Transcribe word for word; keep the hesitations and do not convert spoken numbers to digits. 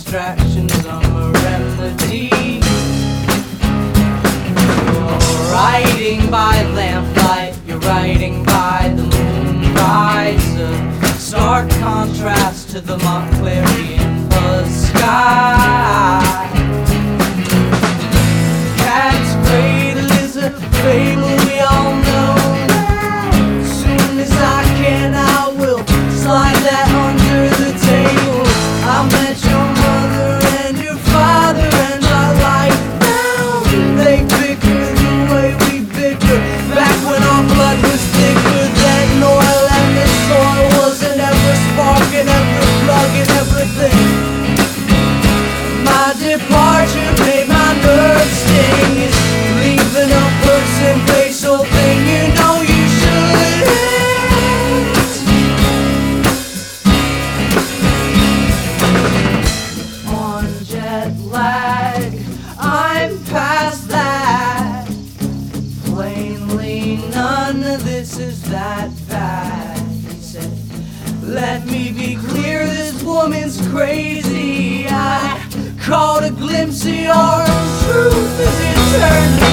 distractions, I'm a remedy. You're riding by lamplight, you're riding by the moonrise, a stark contrast to the Montclarian buzz sky. Cat's cradle is a fable we all know. Soon as I can, I will slide that under the table. I met your mother and your father, and I like them. They bicker the way we bicker, back when our blood was thicker than oil, and this soil wasn't ever sparking, ever plugging everything. My departure made my nerves sting. It's leaving a person, place, whole thing you know you should hate. On jet lag, I'm past that. Plainly none of this is that bad. He said, let me be clear, this woman's crazy. I caught a glimpse of your truth as it turned